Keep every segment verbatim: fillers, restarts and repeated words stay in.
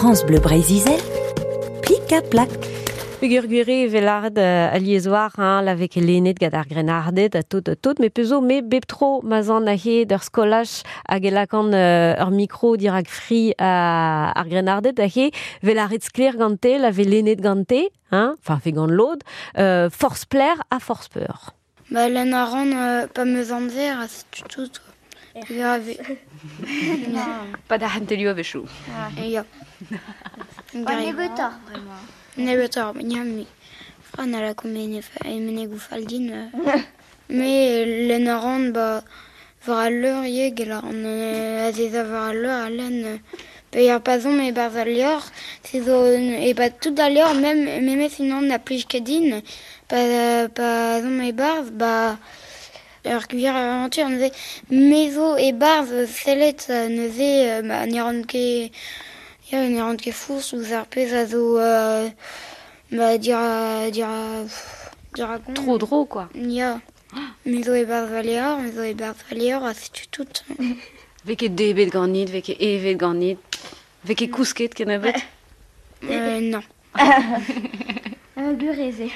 France Bleu Brésil, plic à plac. Gurguri velard a liézoar hein, lavek lenet gad ar grenardet a tout a tout, mais pezo me beptro mazan a he d'ur skolach hag elakan uh, ur micro dirag fri a ar grenardet a he velaret skler gante, lave lenet gante, hein, enfin fe gant lod, uh, force plaire a force peur. Bah l'en a ran euh, pas me zanzer a c'est tout tout. Ja, pas da hantelio avechou. Ja. Pas nebetar, vraiment. Nebetar, ja, mi. Fran a la komene emene goufaldin. Mais l'en a ran, bah, vara l'heure yeg, la on a des avara l'heure, à l'en, payar pas on, mais bar à l'heure, c'est et bah tout à l'heure, même, même sinon on a plus qu'adine, pas, pas on, mais bar, bah, alors que hier aventure, on disait Mezo et Barz, Celet, ne faisait, bah, n'iront que, ya, n'iront que fous, sous arpés, à zo, bah, dire, dire, dire, Trop drôle, quoi. Ya, Mezo et Barz Valéor, Mezo et Barz Valéor, c'est tout. Veke debet ganit, veke evet ganit, veke kousket kenabet. Euh, non. Un gurézé.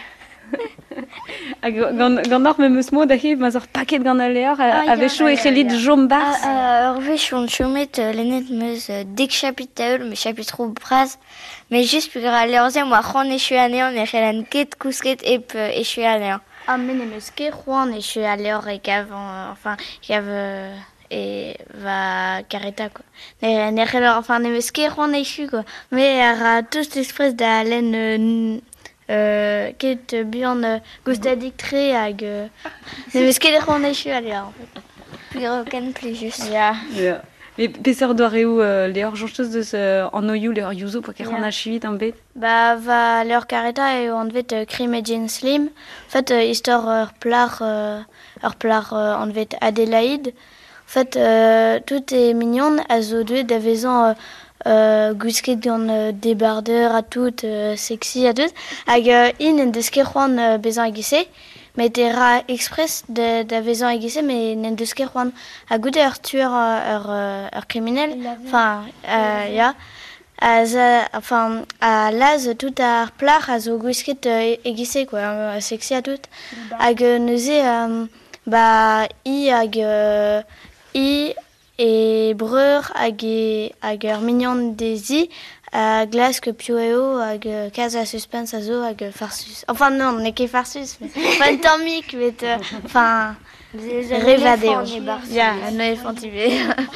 Gant or meus mo da he ma zor paket gant aleor a vechou e chelit jom bars. Ur vech on chomet lennet meus dek chapit taeul, me chapitro braz, mais juste plus gra leorze, moi c'hant echu anean e c'helan ket kousket ep echu anean. Ah, mais ne meus ket c'hoant echu aleor e gav, enfin, gav e va kareta, quoi. Ne ne c'helan, enfin, ne meus ket c'hoant echu, quoi. Mais ar tous espres da len Euh, ket buan uh, goustadik tre hag uh, ne meus ket c'hoant echu ale en fait. Plus ken plus juste. Ya. Ya. Mais peseur doare eo uh, leor jonchtos deus uh, an oioù leor youzo po ket c'hoant a chivit an bet. Bah va leor kareta eo an vet uh, Krim et Jane Slim. En fait uh, istor ur plar uh, ur plar uh, an vet Adélaïde. En fait uh, tout est mignon a zo deuet da vezan uh, Uh, gousket gant uh, débardeur a tout, uh, sexy a tout, hag uh, in en deus ket c'hoant uh, bezañ a gise, met e ra express da, da vezañ a gise, mais n'en deus ket c'hoant a goude ur tueur uh, ur, uh, ur criminel, enfin, uh, ya, a za, enfin, a laz tout ar plar a zo gousket uh, e gise, quoi, uh, sexy a tout, hag uh, neuze, um, ba, i hag, uh, i, et breur hag e hag ur mignon dezi a glask pio eo hag kaz a suspense a zo hag farsus. Enfin non, ne ket farsus, mais pas tamik, mais enfin revadeo. Ya, no elefantibé.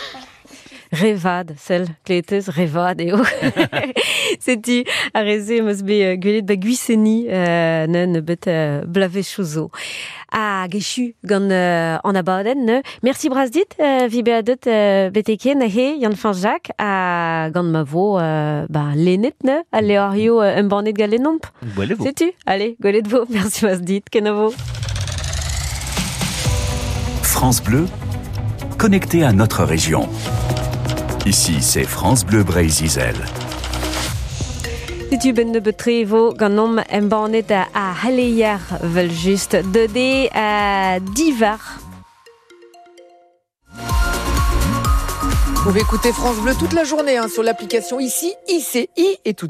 Revad, celle kleteus revad eo. Seti a reze meus be gwelet da guiseni uh, nen bet uh, blavechou zo. A gechu gant uh, an abadenn ne. Merci bras dit, uh, vi beadet uh, beteke na he, Yann Fanjak, a gant ma vo uh, ba, lenet ne, a leorio uh, un bannet galenomp. Gwelet vo. Sais-tu? Allez, gwelet vo, merci bras dit, ken a vo. France Bleu, connecté à notre région. Ici, c'est France Bleu Brésil. Si tu ben de betrevo ganom en bannet a, a haleier vel juste de dé à divar. Vous pouvez écouter France Bleu toute la journée hein, sur l'application ici, I C I et tout.